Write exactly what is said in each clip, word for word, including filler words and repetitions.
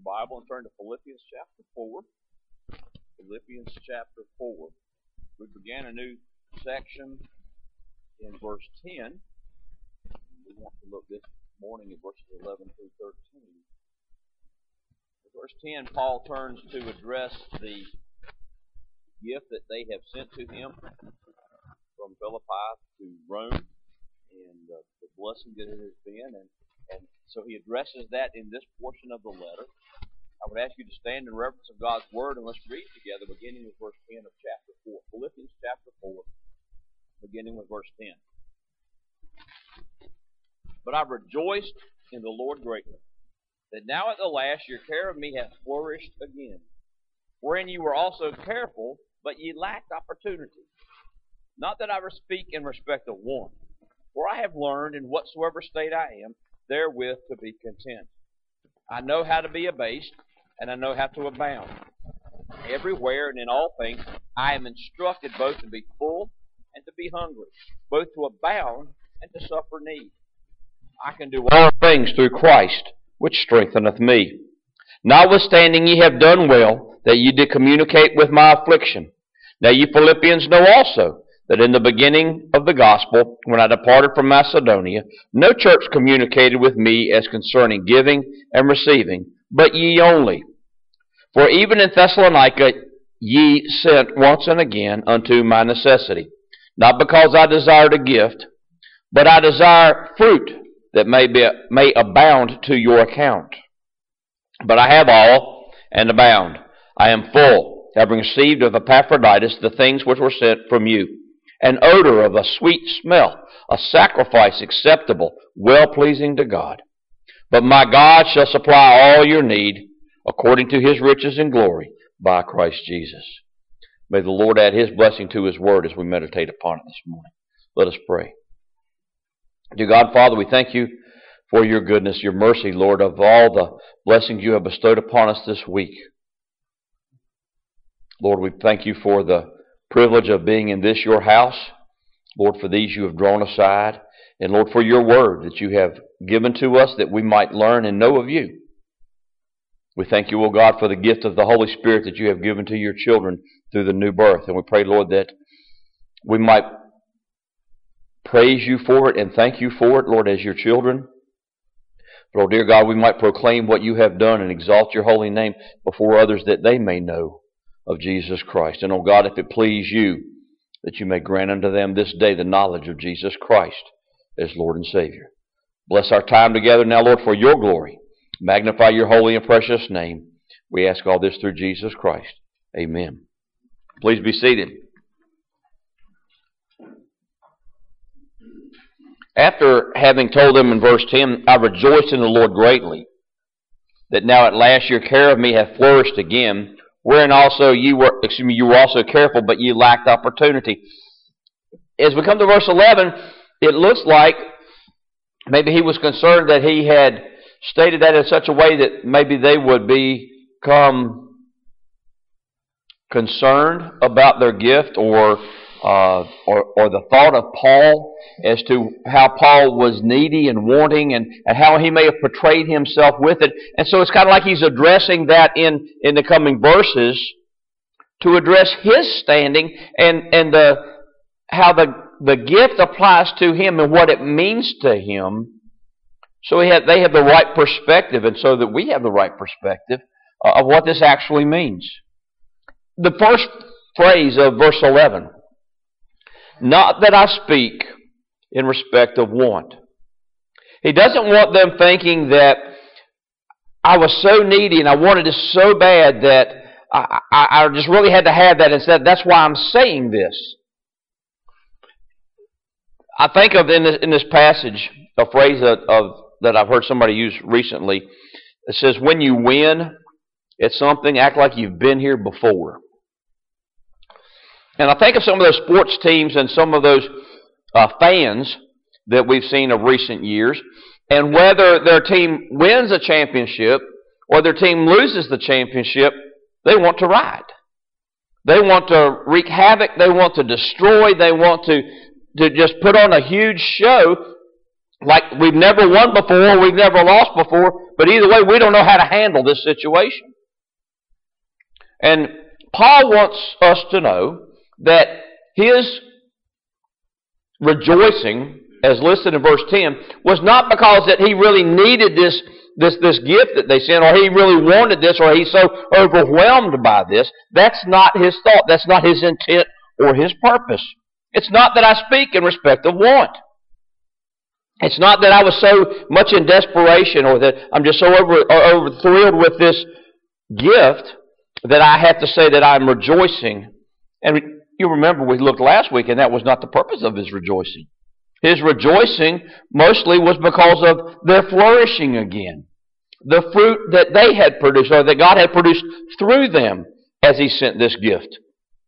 Bible and turn to Philippians chapter four. Philippians chapter four. We began a new section in verse ten. We want to look this morning at verses eleven through thirteen. In verse ten, Paul turns to address the gift that they have sent to him from Philippi to Rome and uh, the blessing that it has been. And, and so he addresses that in this portion of the letter. I would ask you to stand in reverence of God's Word and let's read together beginning with verse ten of chapter four. Philippians chapter four, beginning with verse ten. But I rejoiced in the Lord greatly, that now at the last your care of me hath flourished again, wherein you were also careful, but ye lacked opportunity. Not that I speak in respect of want, for I have learned in whatsoever state I am, therewith to be content. I know how to be abased, and I know how to abound. Everywhere and in all things I am instructed both to be full and to be hungry, both to abound and to suffer need. I can do all things through Christ, which strengtheneth me. Notwithstanding ye have done well, that ye did communicate with my affliction. Now ye Philippians know also, that in the beginning of the gospel, when I departed from Macedonia, no church communicated with me as concerning giving and receiving, but ye only. For even in Thessalonica ye sent once and again unto my necessity, not because I desired a gift, but I desire fruit that may be may abound to your account. But I have all and abound. I am full, having received of Epaphroditus the things which were sent from you, an odor of a sweet smell, a sacrifice acceptable, well-pleasing to God. But my God shall supply all your need, according to his riches and glory, by Christ Jesus. May the Lord add his blessing to his word as we meditate upon it this morning. Let us pray. Dear God, Father, we thank you for your goodness, your mercy, Lord, of all the blessings you have bestowed upon us this week. Lord, we thank you for the privilege of being in this your house. Lord, for these you have drawn aside. And Lord, for your word that you have given to us that we might learn and know of you. We thank you, O God, for the gift of the Holy Spirit that you have given to your children through the new birth. And we pray, Lord, that we might praise you for it and thank you for it, Lord, as your children. But, oh dear God, we might proclaim what you have done and exalt your holy name before others that they may know of Jesus Christ. And, oh God, if it please you, that you may grant unto them this day the knowledge of Jesus Christ as Lord and Savior. Bless our time together now, Lord, for your glory. Magnify your holy and precious name. We ask all this through Jesus Christ. Amen. Please be seated. After having told them in verse ten, I rejoiced in the Lord greatly, that now at last your care of me hath flourished again, wherein also you were, excuse me, you were also careful, but ye lacked opportunity. As we come to verse eleven, it looks like maybe he was concerned that he had stated that in such a way that maybe they would become concerned about their gift or uh, or, or the thought of Paul as to how Paul was needy and wanting and, and how he may have portrayed himself with it. And so it's kind of like he's addressing that in, in the coming verses to address his standing and, and the how the, the gift applies to him and what it means to him. So he had, they have the right perspective, and so that we have the right perspective uh, of what this actually means. The first phrase of verse eleven, not that I speak in respect of want. He doesn't want them thinking that I was so needy and I wanted it so bad that I, I, I just really had to have that instead. That's why I'm saying this. I think of in this, in this passage a phrase of, of that I've heard somebody use recently. It says, when you win at something, act like you've been here before. And I think of some of those sports teams and some of those uh, fans that we've seen of recent years, and whether their team wins a championship or their team loses the championship, they want to ride. They want to wreak havoc. They want to destroy. They want to, to just put on a huge show like we've never won before, we've never lost before, but either way, we don't know how to handle this situation. And Paul wants us to know that his rejoicing, as listed in verse ten, was not because that he really needed this, this, this gift that they sent, or he really wanted this, or he's so overwhelmed by this. That's not his thought. That's not his intent or his purpose. It's not that I speak in respect of want. It's not that I was so much in desperation, or that I'm just so over, over thrilled with this gift that I have to say that I'm rejoicing. And you remember we looked last week, and that was not the purpose of his rejoicing. His rejoicing mostly was because of their flourishing again. The fruit that they had produced, or that God had produced through them as he sent this gift.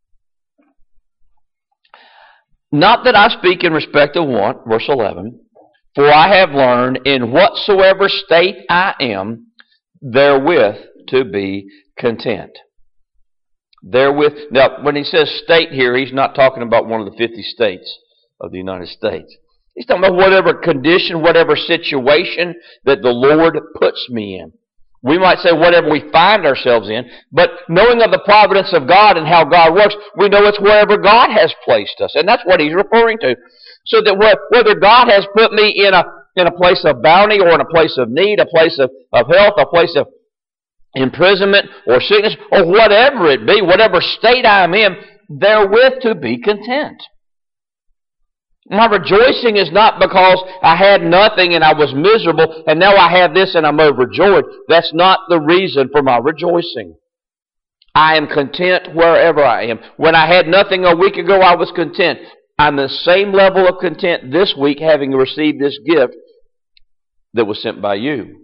Not that I speak in respect of want, verse eleven, for I have learned in whatsoever state I am, therewith to be content. Therewith, now when he says state here, he's not talking about one of the fifty states of the United States. He's talking about whatever condition, whatever situation that the Lord puts me in. We might say whatever we find ourselves in, but knowing of the providence of God and how God works, we know it's wherever God has placed us. And that's what he's referring to. So that whether God has put me in a, in a place of bounty or in a place of need, a place of, of health, a place of imprisonment or sickness, or whatever it be, whatever state I'm in, therewith to be content. My rejoicing is not because I had nothing and I was miserable and now I have this and I'm overjoyed. That's not the reason for my rejoicing. I am content wherever I am. When I had nothing a week ago, I was content. I'm the same level of content this week, having received this gift that was sent by you.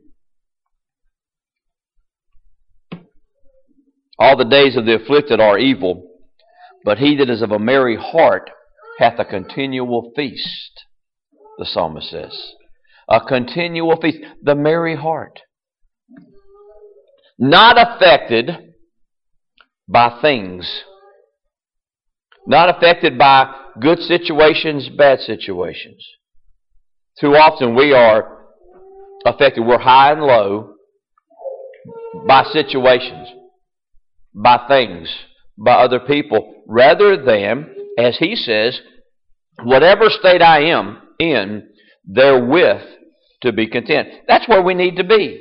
All the days of the afflicted are evil, but he that is of a merry heart hath a continual feast, the psalmist says. A continual feast. The merry heart. Not affected by things. Not affected by good situations, bad situations. Too often we are affected. We're high and low by situations, by things, by other people, rather than, as he says, whatever state I am in, therewith to be content. That's where we need to be.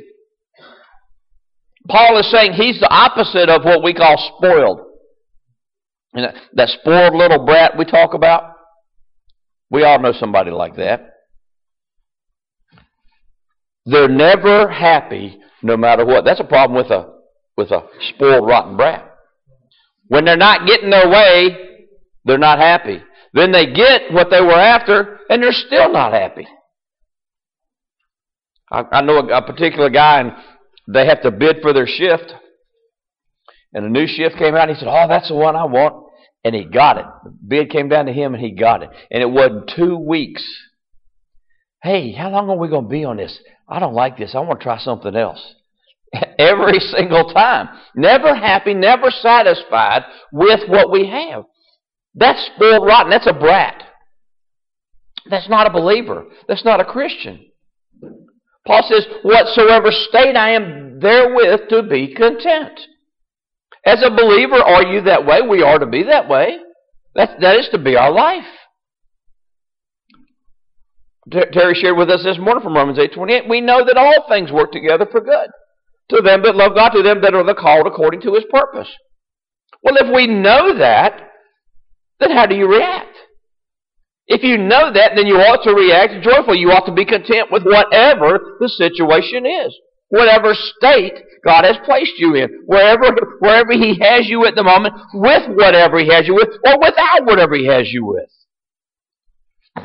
Paul is saying he's the opposite of what we call spoiled. And that, that spoiled little brat we talk about, we all know somebody like that. They're never happy no matter what. That's a problem with a, with a spoiled, rotten brat. When they're not getting their way, they're not happy. Then they get what they were after, and they're still not happy. I, I know a, a particular guy, and they have to bid for their shift. And a new shift came out, and he said, oh, that's the one I want. And he got it. The bid came down to him, and he got it. And it wasn't two weeks. Hey, how long are we going to be on this? I don't like this. I want to try something else. Every single time. Never happy, never satisfied with what we have. That's spoiled rotten. That's a brat. That's not a believer. That's not a Christian. Paul says, whatsoever state I am, therewith to be content. As a believer, are you that way? We are to be that way. That, that is to be our life. Terry shared with us this morning from Romans eight twenty-eight. We know that all things work together for good. To them that love God, to them that are the called according to his purpose. Well, if we know that, then how do you react? If you know that, then you ought to react joyfully. You ought to be content with whatever the situation is. Whatever state God has placed you in. Wherever, wherever he has you at the moment, with whatever he has you with, or without whatever he has you with.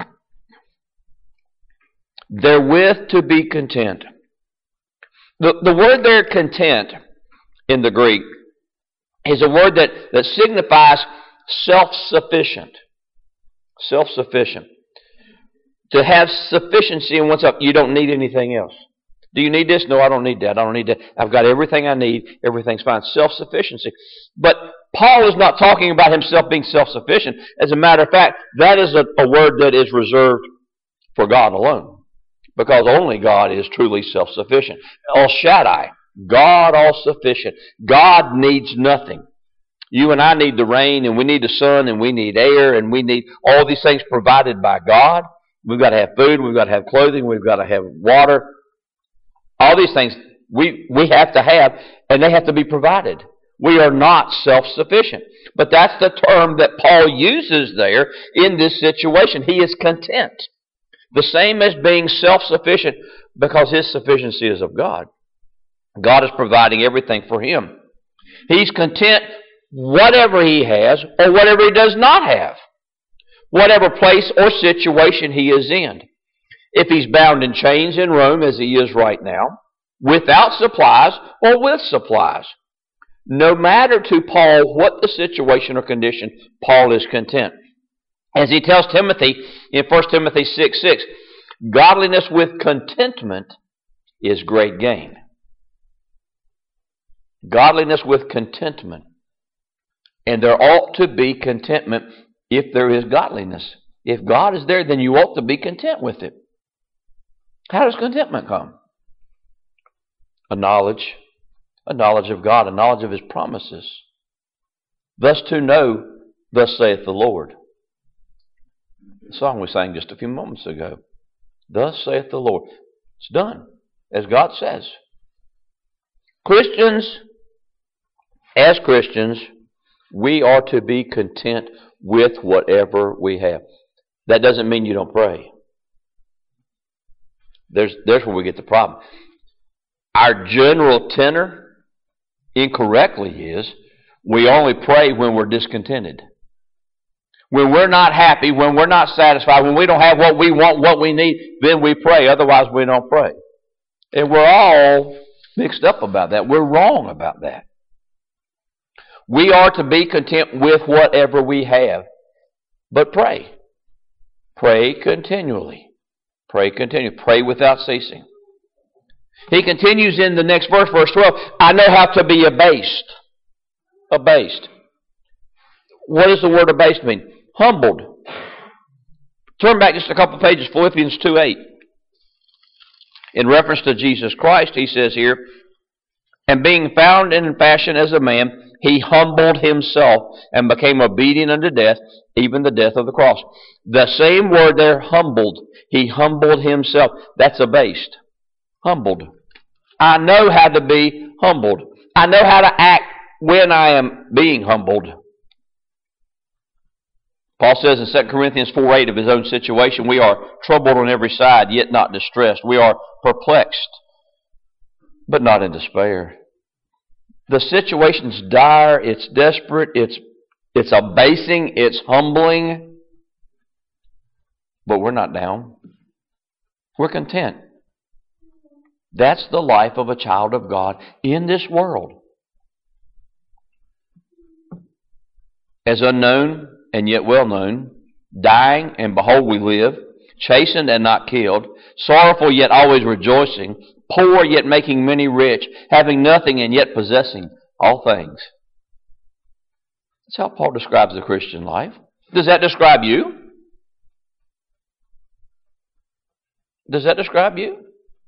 Therewith to be content. The, the word there, content, in the Greek, is a word that, that signifies self-sufficient. Self-sufficient. To have sufficiency in oneself. You don't need anything else. Do you need this? No, I don't need that. I don't need that. I've got everything I need. Everything's fine. Self-sufficiency. But Paul is not talking about himself being self-sufficient. As a matter of fact, that is a, a word that is reserved for God alone. because only God is truly self-sufficient. El Shaddai, God all-sufficient. God needs nothing. You and I need the rain, and we need the sun, and we need air, and we need all these things provided by God. We've got to have food, we've got to have clothing, we've got to have water. All these things we, we have to have, and they have to be provided. We are not self-sufficient. But that's the term that Paul uses there in this situation. He is content. The same as being self-sufficient, because his sufficiency is of God. God is providing everything for him. He's content whatever he has or whatever he does not have. Whatever place or situation he is in. If he's bound in chains in Rome, as he is right now, without supplies or with supplies. No matter to Paul what the situation or condition, Paul is content. As he tells Timothy in First Timothy six six, godliness with contentment is great gain. Godliness with contentment. And there ought to be contentment if there is godliness. If God is there, then you ought to be content with it. How does contentment come? A knowledge, a knowledge of God, a knowledge of His promises. Thus to know, thus saith the Lord. The song we sang just a few moments ago. Thus saith the Lord. It's done, as God says. Christians, as Christians, we are to be content with whatever we have. That doesn't mean you don't pray. There's, there's where we get the problem. Our general tenor, incorrectly, is we only pray when we're discontented. When we're not happy, when we're not satisfied, when we don't have what we want, what we need, then we pray. Otherwise, we don't pray. And we're all mixed up about that. We're wrong about that. We are to be content with whatever we have. But pray. Pray continually. Pray continually. Pray without ceasing. He continues in the next verse, verse twelve. I know how to be abased. Abased. What does the word abased mean? Humbled. Turn back just a couple pages, Philippians two eight. In reference to Jesus Christ, he says here, and being found in fashion as a man, he humbled himself and became obedient unto death, even the death of the cross. The same word there, humbled. He humbled himself. That's abased. Humbled. I know how to be humbled. I know how to act when I am being humbled. Paul says in Second Corinthians four eight of his own situation, we are troubled on every side, yet not distressed. We are perplexed, but not in despair. The situation's dire, it's desperate, it's, it's abasing, it's humbling, but we're not down. We're content. That's the life of a child of God in this world. As unknown and yet well known, dying and behold we live, chastened and not killed, sorrowful yet always rejoicing, poor yet making many rich, having nothing and yet possessing all things. That's how Paul describes the Christian life. Does that describe you? Does that describe you?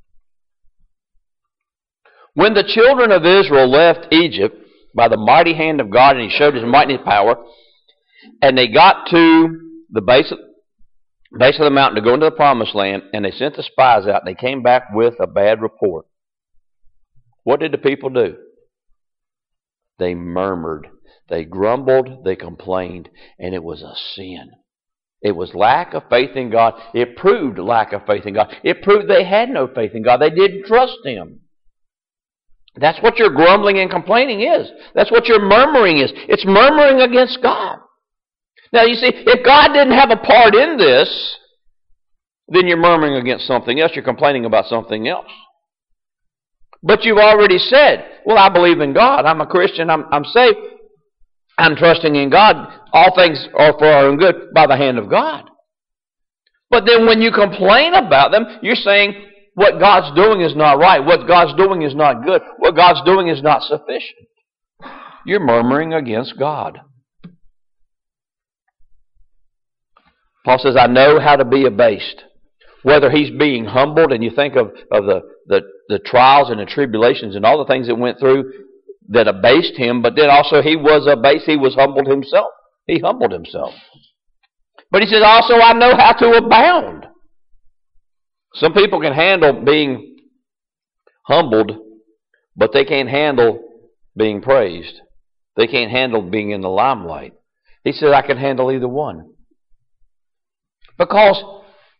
When the children of Israel left Egypt by the mighty hand of God, and He showed His mighty power, and they got to the base of, base of the mountain to go into the promised land, and they sent the spies out, and they came back with a bad report. What did the people do? They murmured, they grumbled, they complained, and it was a sin. It was lack of faith in God. It proved lack of faith in God. It proved they had no faith in God. They didn't trust Him. That's what your grumbling and complaining is. That's what your murmuring is. It's murmuring against God. Now you see, if God didn't have a part in this, then you're murmuring against something else. You're complaining about something else. But you've already said, well, I believe in God. I'm a Christian. I'm, I'm saved. I'm trusting in God. All things are for our own good by the hand of God. But then when you complain about them, you're saying what God's doing is not right. What God's doing is not good. What God's doing is not sufficient. You're murmuring against God. Paul says, I know how to be abased. whether he's being humbled, and you think of, of the, the, the trials and the tribulations and all the things that went through that abased him, but then also he was abased, he was humbled himself. He humbled himself. But he says, also, I know how to abound. Some people can handle being humbled, but they can't handle being praised. They can't handle being in the limelight. He said, I can handle either one. Because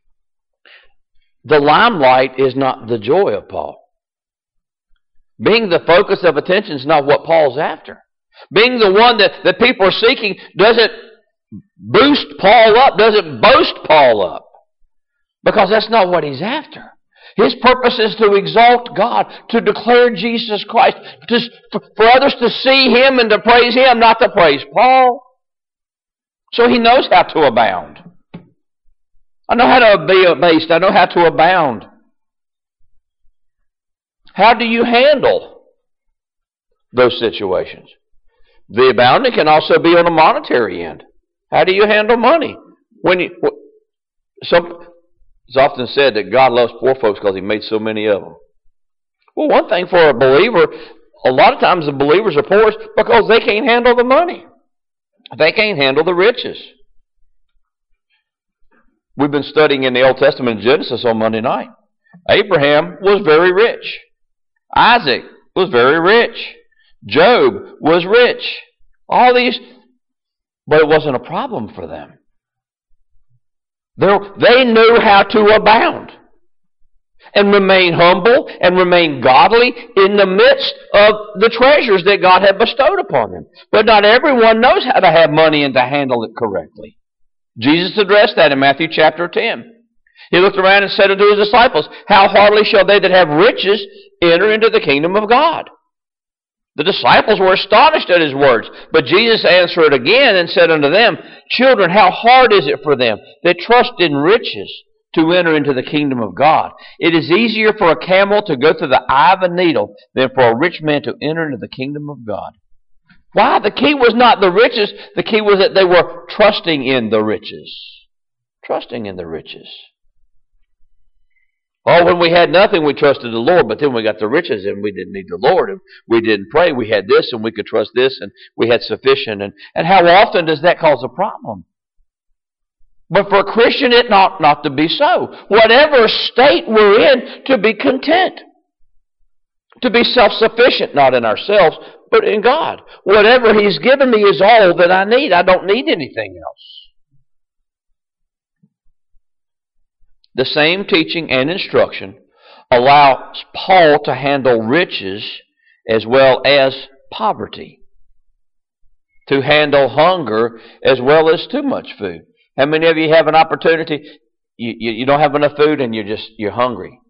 the limelight is not the joy of Paul. Being the focus of attention is not what Paul's after. Being the one that, that people are seeking doesn't boost Paul up, doesn't boast Paul up. Because that's not what he's after. His purpose is to exalt God, to declare Jesus Christ, to, for others to see Him and to praise Him, not to praise Paul. So he knows how to abound. I know how to be abased. I know how to abound. How do you handle those situations? The abounding can also be on a monetary end. How do you handle money? When you, some, it's often said that God loves poor folks because He made so many of them. Well, one thing for a believer, a lot of times the believers are poor because they can't handle the money. They can't handle the riches. We've been studying in the Old Testament in Genesis on Monday night. Abraham was very rich. Isaac was very rich. Job was rich. All these, but it wasn't a problem for them. They're, they knew how to abound and remain humble and remain godly in the midst of the treasures that God had bestowed upon them. But not everyone knows how to have money and to handle it correctly. Jesus addressed that in Matthew chapter ten. He looked around and said unto His disciples, how hardly shall they that have riches enter into the kingdom of God? The disciples were astonished at His words. But Jesus answered again and said unto them, children, how hard is it for them that trust in riches to enter into the kingdom of God? It is easier for a camel to go through the eye of a needle than for a rich man to enter into the kingdom of God. Why? The key was not the riches. The key was that they were trusting in the riches. Trusting in the riches. Oh, when we had nothing, we trusted the Lord, but then we got the riches and we didn't need the Lord, and we didn't pray. We had this and we could trust this, and we had sufficient. And, and how often does that cause a problem? But for a Christian, it ought not to be so. Whatever state we're in, to be content. To be self-sufficient, not in ourselves, but in God. Whatever He's given me is all that I need. I don't need anything else. The same teaching and instruction allows Paul to handle riches as well as poverty. To handle hunger as well as too much food. How many of you have an opportunity, you, you, you don't have enough food and you're just, you're hungry?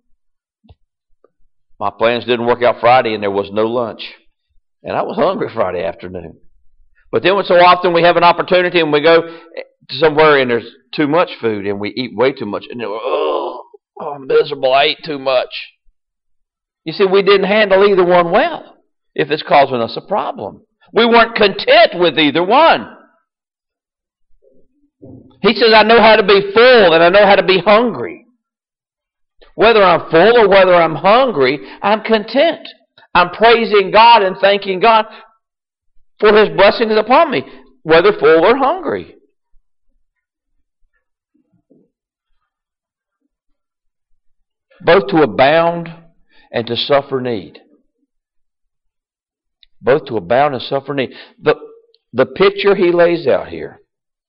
My plans didn't work out Friday and there was no lunch. And I was hungry Friday afternoon. But then so often we have an opportunity and we go somewhere and there's too much food and we eat way too much. And then we're, oh, I'm miserable, I ate too much. You see, we didn't handle either one well if it's causing us a problem. We weren't content with either one. He says, I know how to be full and I know how to be hungry. Whether I'm full or whether I'm hungry, I'm content. I'm praising God and thanking God for His blessings upon me, whether full or hungry. Both to abound and to suffer need. Both to abound and suffer need. The, the picture he lays out here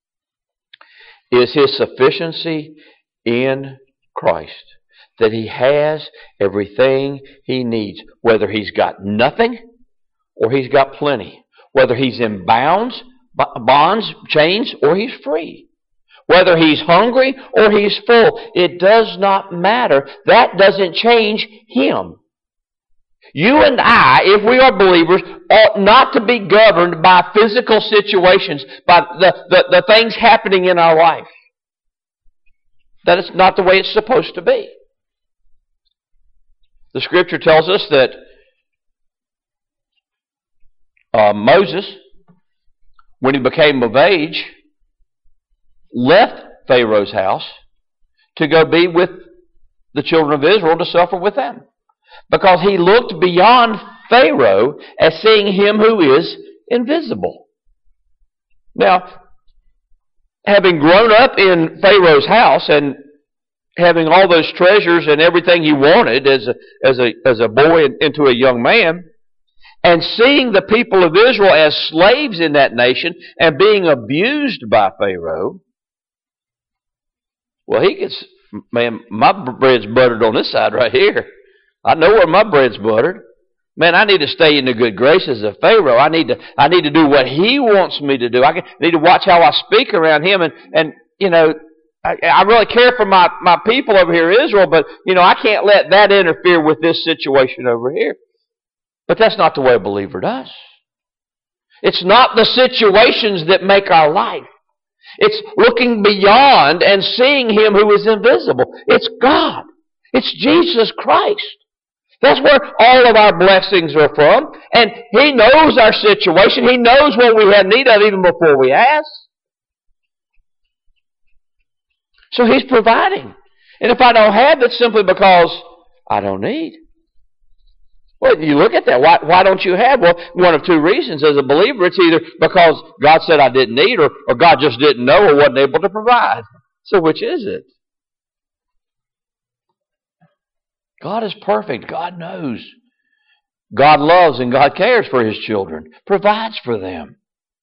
is His sufficiency in Christ. That He has everything He needs. Whether He's got nothing or He's got plenty. Whether He's in bounds, bonds, chains, or He's free. Whether He's hungry or He's full. It does not matter. That doesn't change Him. You and I, if we are believers, ought not to be governed by physical situations, by the, the, the things happening in our life. That is not the way it's supposed to be. The Scripture tells us that uh, Moses, when he became of age, left Pharaoh's house to go be with the children of Israel to suffer with them. Because he looked beyond Pharaoh as seeing him who is invisible. Now, having grown up in Pharaoh's house and having all those treasures and everything he wanted as a, as a, as a boy into a young man, and seeing the people of Israel as slaves in that nation and being abused by Pharaoh, well, he gets, man, my bread's buttered on this side right here. I know where my bread's buttered. Man, I need to stay in the good graces of Pharaoh. I need to, I need to do what he wants me to do. I need to watch how I speak around him. And, and you know, I, I really care for my, my people over here, Israel, but, you know, I can't let that interfere with this situation over here. But that's not the way a believer does. It's not the situations that make our life. It's looking beyond and seeing him who is invisible. It's God. It's Jesus Christ. That's where all of our blessings are from. And he knows our situation. He knows what we have need of even before we ask. So he's providing. And if I don't have it, simply because I don't need. Well, you look at that. Why, why don't you have? Well, one of two reasons. As a believer, it's either because God said I didn't need, or, or God just didn't know or wasn't able to provide. So which is it? God is perfect. God knows. God loves and God cares for his children. Provides for them.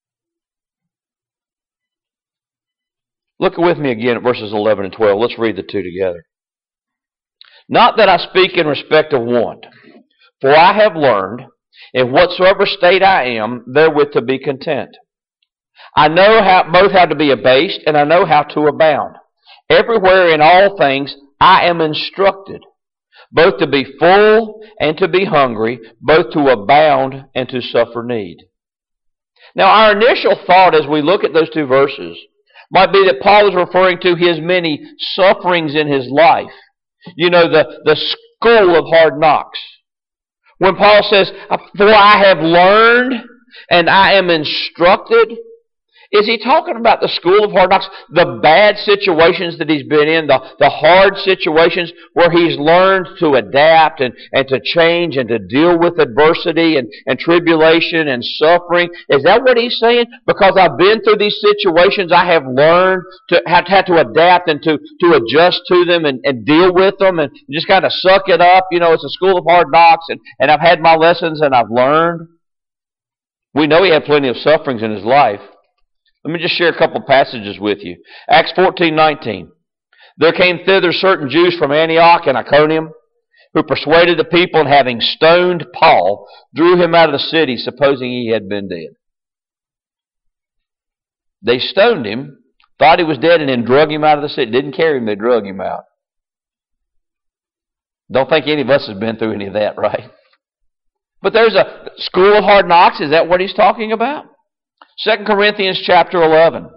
Look with me again at verses eleven and twelve. Let's read the two together. Not that I speak in respect of want, for I have learned, in whatsoever state I am, therewith to be content. I know how, both how to be abased, and I know how to abound. Everywhere in all things I am instructed, both to be full and to be hungry, both to abound and to suffer need. Now, our initial thought as we look at those two verses might be that Paul is referring to his many sufferings in his life. You know, the, the school of hard knocks. When Paul says, for I have learned and I am instructed, is he talking about the school of hard knocks, the bad situations that he's been in, the, the hard situations where he's learned to adapt and, and to change and to deal with adversity and, and tribulation and suffering? Is that what he's saying? Because I've been through these situations, I have learned to have, have to adapt and to, to adjust to them and, and deal with them and just kind of suck it up. You know, it's a school of hard knocks, and, and I've had my lessons and I've learned. We know he had plenty of sufferings in his life. Let me just share a couple passages with you. Acts fourteen nineteen. There came thither certain Jews from Antioch and Iconium, who persuaded the people, and having stoned Paul, drew him out of the city, supposing he had been dead. They stoned him, thought he was dead, and then drug him out of the city. Didn't carry him, they drug him out. Don't think any of us has been through any of that, right? But there's a school of hard knocks. Is that what he's talking about? Second Corinthians chapter eleven.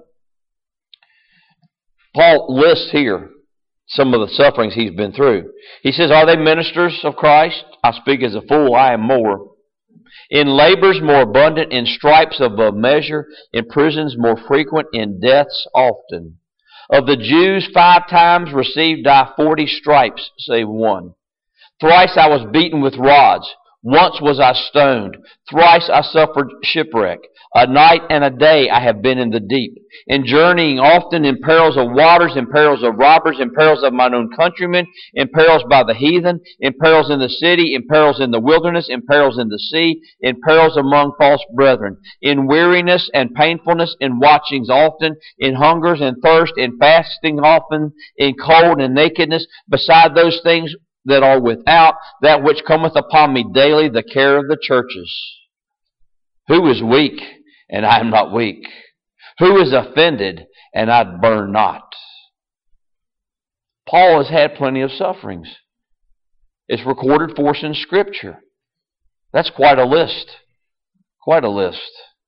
Paul lists here some of the sufferings he's been through. He says, are they ministers of Christ? I speak as a fool, I am more. In labors more abundant, in stripes above measure, in prisons more frequent, in deaths often. Of the Jews five times received I forty stripes, save one. Thrice I was beaten with rods. Once was I stoned. Thrice I suffered shipwreck. A night and a day I have been in the deep, in journeying often, in perils of waters, in perils of robbers, in perils of mine own countrymen, in perils by the heathen, in perils in the city, in perils in the wilderness, in perils in the sea, in perils among false brethren, in weariness and painfulness, in watchings often, in hungers and thirst, in fasting often, in cold and nakedness, beside those things that are without, that which cometh upon me daily, the care of the churches. Who is weak, and I am not weak? Who is offended, and I burn not? Paul has had plenty of sufferings. It's recorded for us in Scripture. That's quite a list. Quite a list.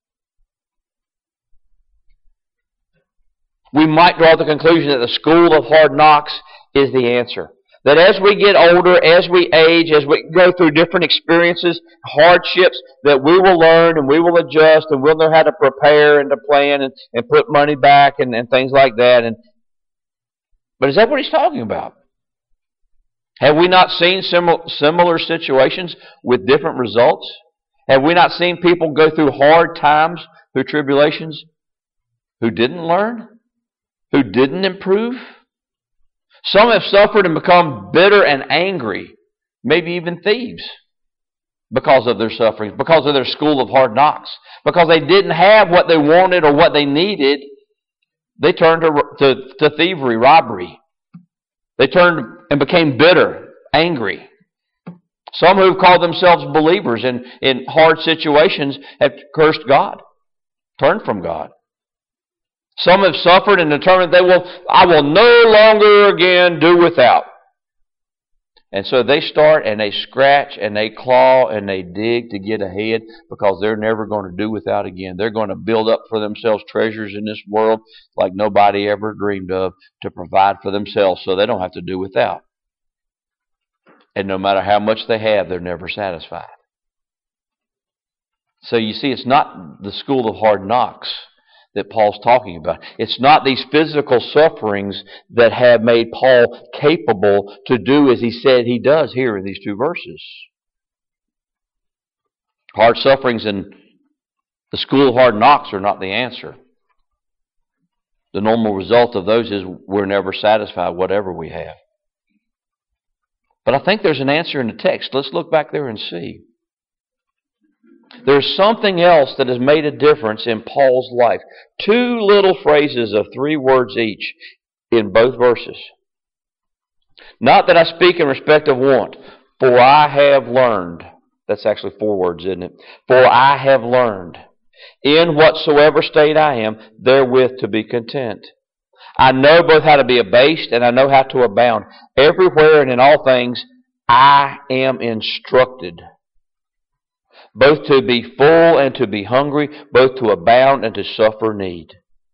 We might draw the conclusion that the school of hard knocks is the answer. That as we get older, as we age, as we go through different experiences, hardships, that we will learn and we will adjust and we'll know how to prepare and to plan and, and put money back and, and things like that. And But is that what he's talking about? Have we not seen similar, similar situations with different results? Have we not seen people go through hard times, through tribulations, who didn't learn? Who didn't improve? Some have suffered and become bitter and angry, maybe even thieves, because of their sufferings, because of their school of hard knocks, because they didn't have what they wanted or what they needed. They turned to, to, to thievery, robbery. They turned and became bitter, angry. Some who've called themselves believers in, in hard situations have cursed God, turned from God. Some have suffered and determined they will, I will no longer again do without. And so they start and they scratch and they claw and they dig to get ahead because they're never going to do without again. They're going to build up for themselves treasures in this world like nobody ever dreamed of to provide for themselves so they don't have to do without. And no matter how much they have, they're never satisfied. So you see, it's not the school of hard knocks that Paul's talking about. It's not these physical sufferings that have made Paul capable to do as he said he does here in these two verses. Hard sufferings and the school of hard knocks are not the answer. The normal result of those is we're never satisfied whatever we have. But I think there's an answer in the text. Let's look back there and see. There's something else that has made a difference in Paul's life. Two little phrases of three words each in both verses. Not that I speak in respect of want, for I have learned. That's actually four words, isn't it? For I have learned, in whatsoever state I am, therewith to be content. I know both how to be abased and I know how to abound. Everywhere and in all things I am instructed, both to be full and to be hungry, both to abound and to suffer need.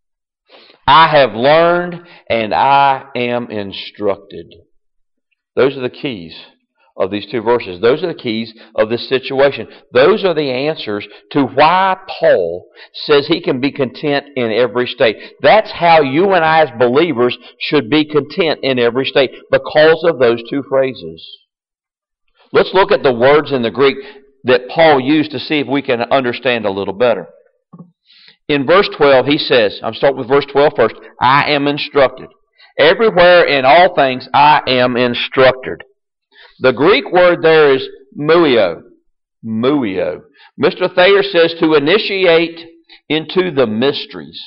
I have learned and I am instructed. Those are the keys of these two verses. Those are the keys of this situation. Those are the answers to why Paul says he can be content in every state. That's how you and I as believers should be content in every state, because of those two phrases. Let's look at the words in the Greek that Paul used to see if we can understand a little better. In verse twelve, he says, I'm starting with verse twelve first, I am instructed. Everywhere in all things I am instructed. The Greek word there is muio. Muio. Mister Thayer says to initiate into the mysteries.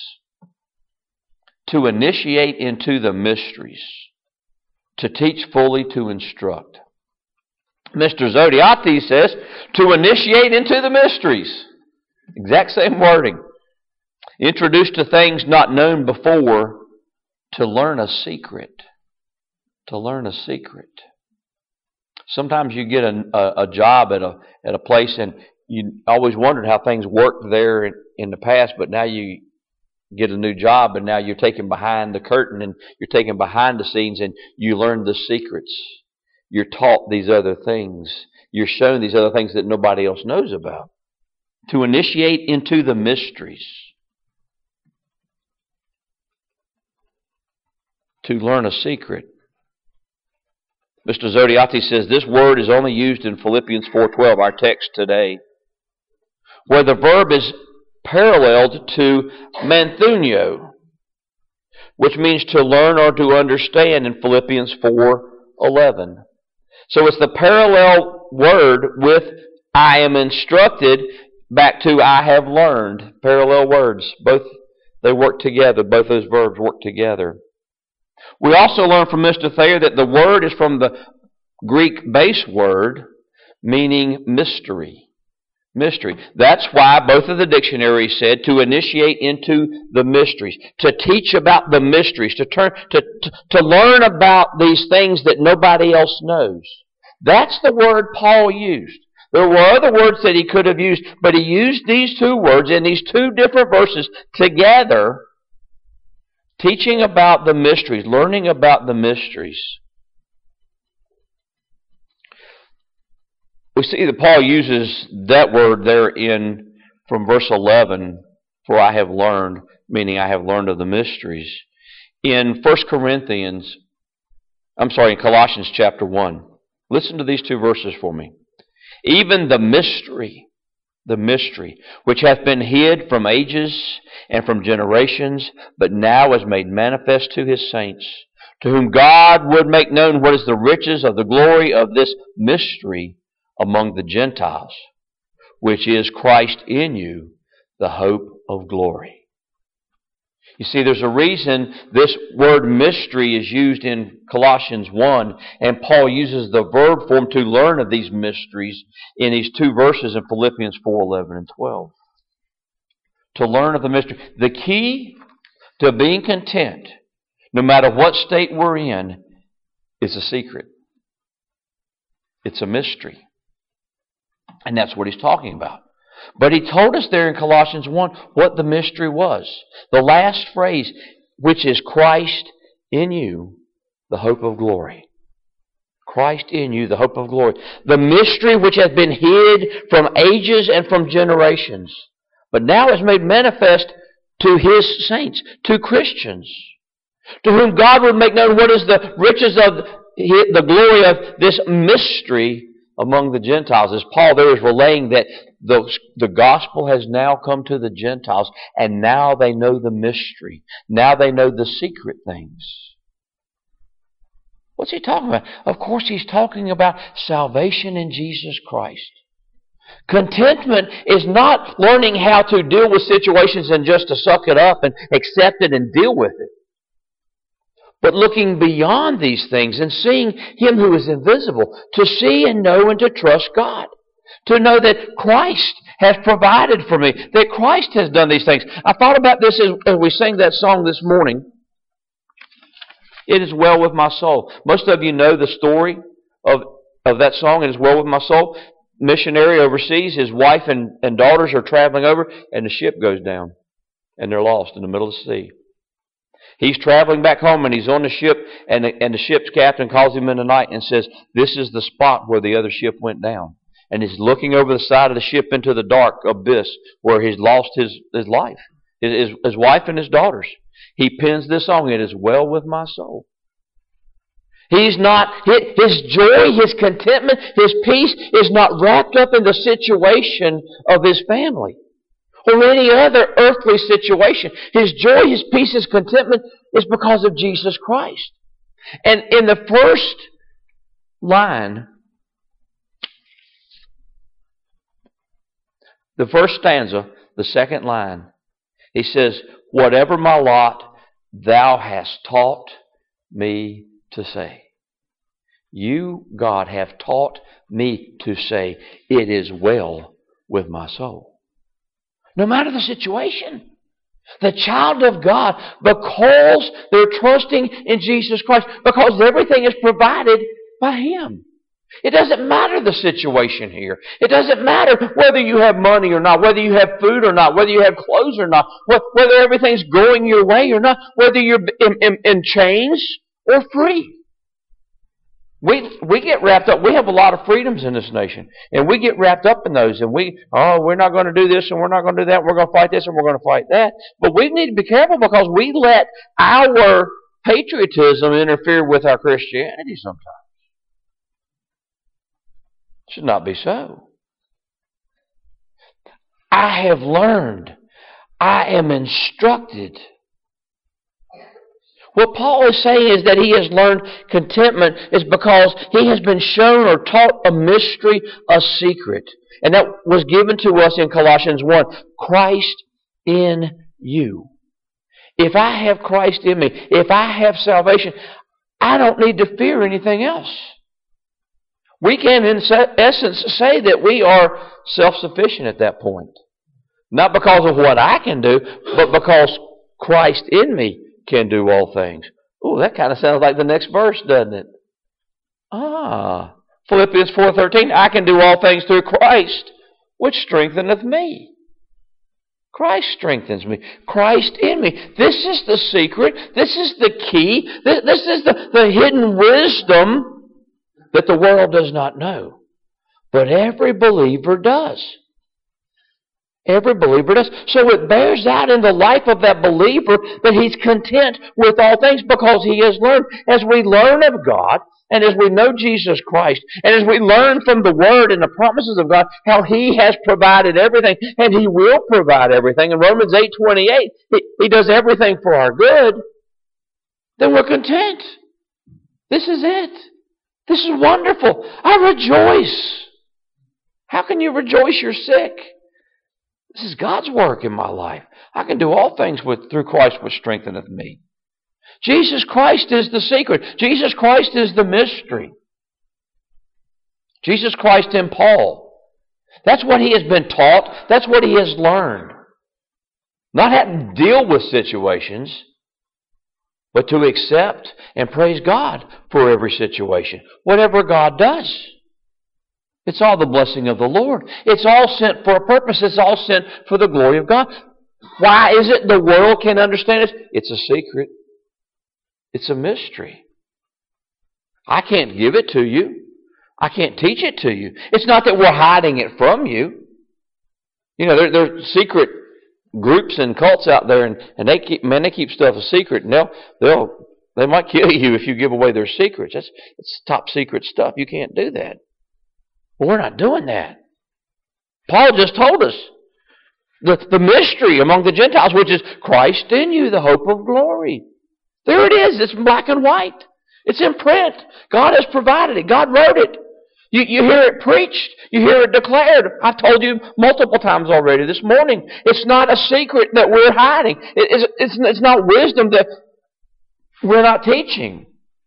To initiate into the mysteries. To teach fully, to instruct. Mister Zodhiates says to initiate into the mysteries. Exact same wording. Introduced to things not known before, to learn a secret. To learn a secret. Sometimes you get a, a, a job at a at a place and you always wondered how things worked there in, in the past, but now you get a new job and now you're taken behind the curtain and you're taken behind the scenes and you learn the secrets. You're taught these other things. You're shown these other things that nobody else knows about. To initiate into the mysteries. To learn a secret. Mister Zodhiates says this word is only used in Philippians four twelve, our text today, where the verb is paralleled to manthunio, which means to learn or to understand in Philippians four eleven. So it's the parallel word with I am instructed back to I have learned. Parallel words. Both, they work together. Both those verbs work together. We also learn from Mister Thayer that the word is from the Greek base word meaning mystery. Mystery. That's why both of the dictionaries said to initiate into the mysteries, to teach about the mysteries, to turn to, to, to learn about these things that nobody else knows. That's the word Paul used. There were other words that he could have used, but he used these two words in these two different verses together, teaching about the mysteries, learning about the mysteries. We see that Paul uses that word there in from verse eleven, for I have learned, meaning I have learned of the mysteries. In First Corinthians, I'm sorry, in Colossians chapter one. Listen to these two verses for me. Even the mystery, the mystery, which hath been hid from ages and from generations, but now is made manifest to His saints, to whom God would make known what is the riches of the glory of this mystery among the Gentiles, which is Christ in you, the hope of glory. You see, there's a reason this word mystery is used in Colossians one, and Paul uses the verb form to learn of these mysteries in these two verses in Philippians four, eleven and twelve. To learn of the mystery. The key to being content, no matter what state we're in, is a secret. It's a mystery. And that's what he's talking about. But he told us there in Colossians one what the mystery was. The last phrase, which is Christ in you, the hope of glory. Christ in you, the hope of glory. The mystery which hath been hid from ages and from generations, but now is made manifest to His saints, to Christians, to whom God would make known what is the riches of the glory of this mystery among the Gentiles. As Paul there is relaying that the, the gospel has now come to the Gentiles, and now they know the mystery. Now they know the secret things. What's he talking about? Of course he's talking about salvation in Jesus Christ. Contentment is not learning how to deal with situations and just to suck it up and accept it and deal with it, but looking beyond these things and seeing Him who is invisible, to see and know and to trust God. To know that Christ has provided for me, that Christ has done these things. I thought about this as, as we sang that song this morning. It is well with my soul. Most of you know the story of, of that song, It is well with my soul. Missionary overseas, his wife and, and daughters are traveling over, and the ship goes down, and they're lost in the middle of the sea. He's traveling back home, and he's on the ship, and the, and the ship's captain calls him in the night and says, this is the spot where the other ship went down. And he's looking over the side of the ship into the dark abyss where he's lost his, his life, his, his wife and his daughters. He pens this song, It is well with my soul. He's not, his joy, his contentment, his peace is not wrapped up in the situation of his family or any other earthly situation. His joy, his peace, his contentment is because of Jesus Christ. And in the first line, the first stanza, the second line, he says, whatever my lot, thou hast taught me to say. You, God, have taught me to say, it is well with my soul. No matter the situation. The child of God, because they're trusting in Jesus Christ, because everything is provided by Him. It doesn't matter the situation here. It doesn't matter whether you have money or not, whether you have food or not, whether you have clothes or not, whether everything's going your way or not, whether you're in, in, in chains or free. We we get wrapped up. We have a lot of freedoms in this nation, and we get wrapped up in those. And we, oh, we're not going to do this, and we're not going to do that. We're going to fight this, and we're going to fight that. But we need to be careful because we let our patriotism interfere with our Christianity sometimes. It should not be so. I have learned. I am instructed. What Paul is saying is that he has learned contentment is because he has been shown or taught a mystery, a secret. And that was given to us in Colossians one. Christ in you. If I have Christ in me, if I have salvation, I don't need to fear anything else. We can, in essence, say that we are self-sufficient at that point. Not because of what I can do, but because Christ in me can do all things. Oh, that kind of sounds like the next verse, doesn't it? Ah, Philippians four thirteen, I can do all things through Christ, which strengtheneth me. Christ strengthens me. Christ in me. This is the secret. This is the key. This, this is the, the hidden wisdom that the world does not know. But every believer does. Every believer does. So it bears out in the life of that believer that he's content with all things because he has learned. As we learn of God, and as we know Jesus Christ, and as we learn from the Word and the promises of God, how He has provided everything, and He will provide everything. In Romans eight twenty-eight, He, he does everything for our good. Then we're content. This is it. This is wonderful. I rejoice. How can you rejoice you're sick? This is God's work in my life. I can do all things with through Christ which strengtheneth me. Jesus Christ is the secret. Jesus Christ is the mystery. Jesus Christ in Paul. That's what he has been taught. That's what he has learned. Not having to deal with situations, but to accept and praise God for every situation. Whatever God does. It's all the blessing of the Lord. It's all sent for a purpose. It's all sent for the glory of God. Why is it the world can't understand it? It's a secret. It's a mystery. I can't give it to you. I can't teach it to you. It's not that we're hiding it from you. You know, there, there are secret groups and cults out there, and, and they keep man, they keep stuff a secret, and they'll they'll they might kill you if you give away their secrets. That's it's top secret stuff. You can't do that. But we're not doing that. Paul just told us the, the mystery among the Gentiles, which is Christ in you, the hope of glory. There it is. It's black and white. It's in print. God has provided it. God wrote it. You, you hear it preached. You hear it declared. I've told you multiple times already this morning. It's not a secret that we're hiding. It, it's, it's, it's not wisdom that we're not teaching.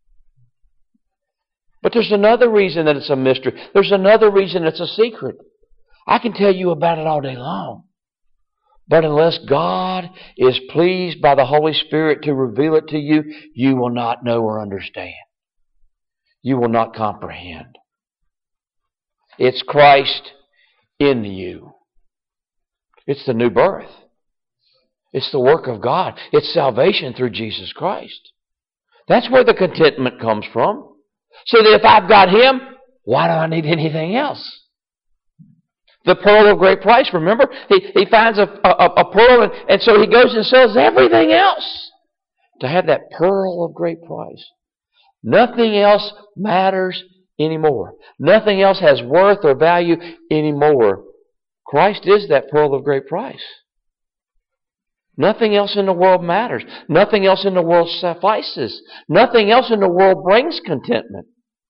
But there's another reason that it's a mystery. There's another reason it's a secret. I can tell you about it all day long. But unless God is pleased by the Holy Spirit to reveal it to you, you will not know or understand. You will not comprehend. It's Christ in you. It's the new birth. It's the work of God. It's salvation through Jesus Christ. That's where the contentment comes from. So that if I've got Him, why do I need anything else? The pearl of great price, remember? He, he finds a, a, a pearl, and, and so he goes and sells everything else to have that pearl of great price. Nothing else matters anymore. Nothing else has worth or value anymore. Christ is that pearl of great price. Nothing else in the world matters. Nothing else in the world suffices. Nothing else in the world brings contentment.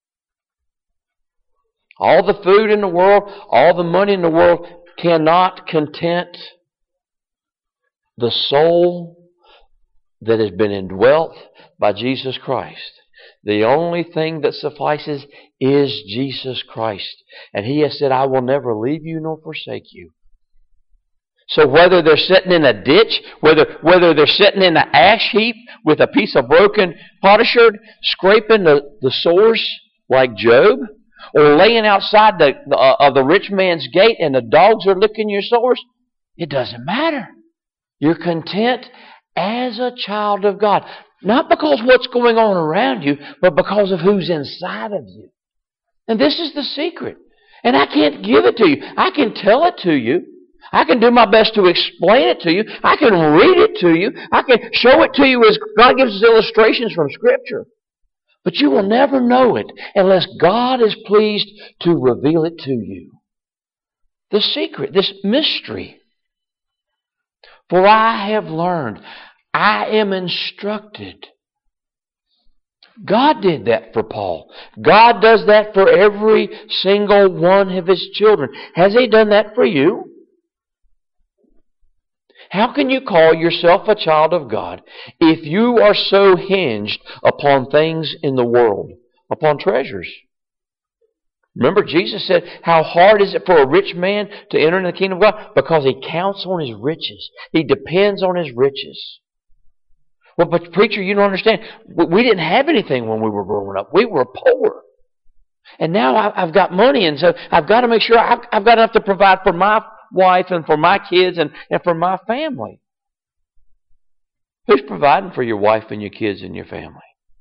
All the food in the world, all the money in the world cannot content the soul that has been indwelt by Jesus Christ. The only thing that suffices is Jesus Christ. And He has said, I will never leave you nor forsake you. So whether they're sitting in a ditch, whether whether they're sitting in an ash heap with a piece of broken potsherd, scraping the, the sores like Job, or laying outside the, uh, of the rich man's gate and the dogs are licking your sores, it doesn't matter. You're content as a child of God. Not because what's going on around you, but because of who's inside of you. And this is the secret. And I can't give it to you. I can tell it to you. I can do my best to explain it to you. I can read it to you. I can show it to you as God gives us illustrations from Scripture. But you will never know it unless God is pleased to reveal it to you. The secret, this mystery. For I have learned, I am instructed. God did that for Paul. God does that for every single one of His children. Has He done that for you? How can you call yourself a child of God if you are so hinged upon things in the world, upon treasures? Remember, Jesus said, how hard is it for a rich man to enter into the kingdom of God? Because he counts on his riches. He depends on his riches. Well, but preacher, you don't understand. We didn't have anything when we were growing up. We were poor. And now I've got money, and so I've got to make sure I've, I've got enough to provide for my wife and for my kids and, and for my family. Who's providing for your wife and your kids and your family?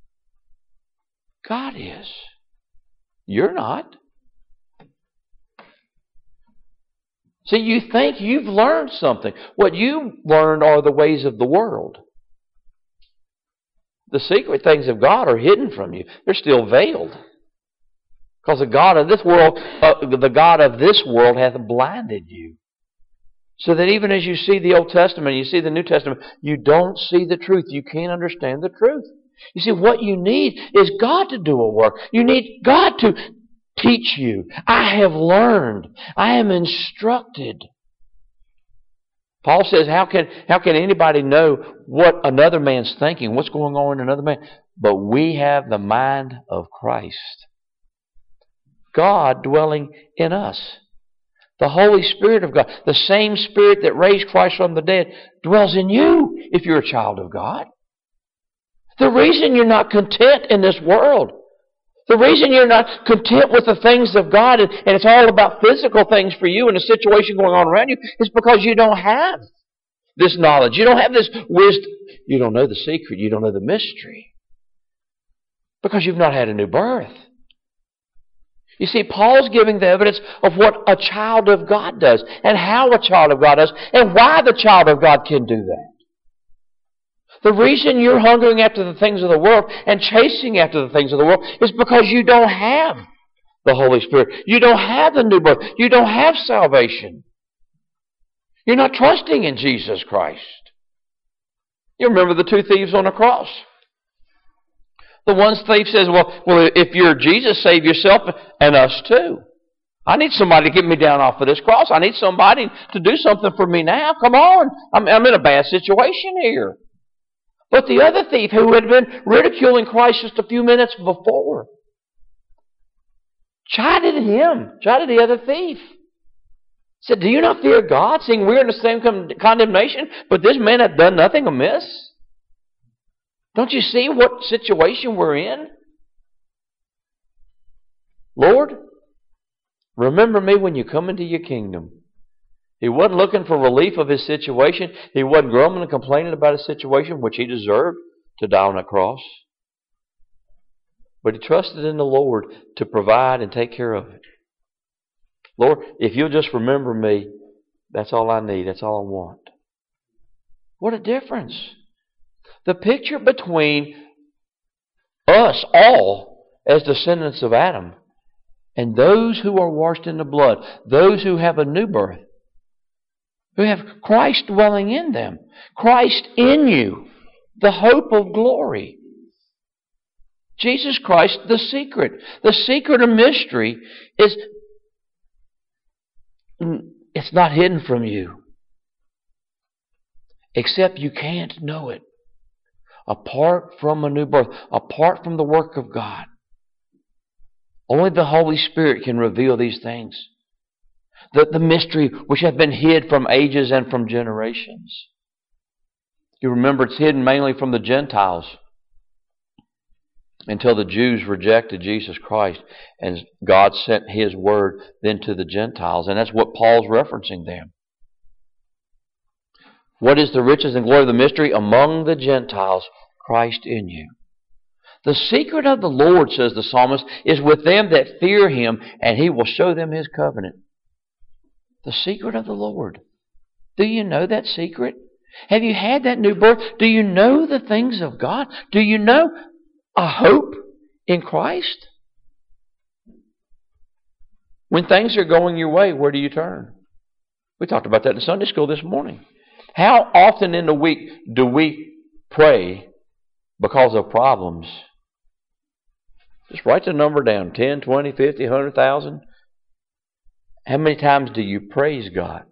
God is. You're not. See, you think you've learned something. What you learned are the ways of the world. The secret things of God are hidden from you. They're still veiled. Because the God of this world, uh, the God of this world hath blinded you. So that even as you see the Old Testament, you see the New Testament, you don't see the truth. You can't understand the truth. You see, what you need is God to do a work. You need God to teach you. I have learned. I am instructed. Paul says, how can, how can anybody know what another man's thinking, what's going on in another man? But we have the mind of Christ. God dwelling in us. The Holy Spirit of God. The same Spirit that raised Christ from the dead dwells in you if you're a child of God. The reason you're not content in this world, the reason you're not content with the things of God, and, and it's all about physical things for you and the situation going on around you, is because you don't have this knowledge. You don't have this wisdom. You don't know the secret. You don't know the mystery. Because you've not had a new birth. You see, Paul's giving the evidence of what a child of God does, and how a child of God does, and why the child of God can do that. The reason you're hungering after the things of the world and chasing after the things of the world is because you don't have the Holy Spirit. You don't have the new birth. You don't have salvation. You're not trusting in Jesus Christ. You remember the two thieves on the cross. The one thief says, well, well, if you're Jesus, save yourself and us too. I need somebody to get me down off of this cross. I need somebody to do something for me now. Come on. I'm, I'm in a bad situation here. But the other thief, who had been ridiculing Christ just a few minutes before, chided him, chided the other thief. Said, do you not fear God, seeing we're in the same con- condemnation, but this man hath done nothing amiss? Don't you see what situation we're in? Lord, remember me when you come into your kingdom. He wasn't looking for relief of his situation. He wasn't grumbling and complaining about his situation, which he deserved to die on a cross. But he trusted in the Lord to provide and take care of it. Lord, if you'll just remember me, that's all I need. That's all I want. What a difference. The picture between us all as descendants of Adam and those who are washed in the blood, those who have a new birth, who have Christ dwelling in them, Christ in you, the hope of glory. Jesus Christ, the secret. The secret of mystery is, it's not hidden from you. Except you can't know it apart from a new birth, apart from the work of God. Only the Holy Spirit can reveal these things. The, the mystery which hath been hid from ages and from generations. You remember it's hidden mainly from the Gentiles until the Jews rejected Jesus Christ and God sent His Word then to the Gentiles. And that's what Paul's referencing there. What is the riches and glory of the mystery? Among the Gentiles, Christ in you. The secret of the Lord, says the psalmist, is with them that fear Him, and He will show them His covenant. The secret of the Lord. Do you know that secret? Have you had that new birth? Do you know the things of God? Do you know a hope in Christ? When things are going your way, where do you turn? We talked about that in Sunday school this morning. How often in the week do we pray because of problems? Just write the number down. ten, twenty, fifty, one hundred thousand. How many times do you praise God?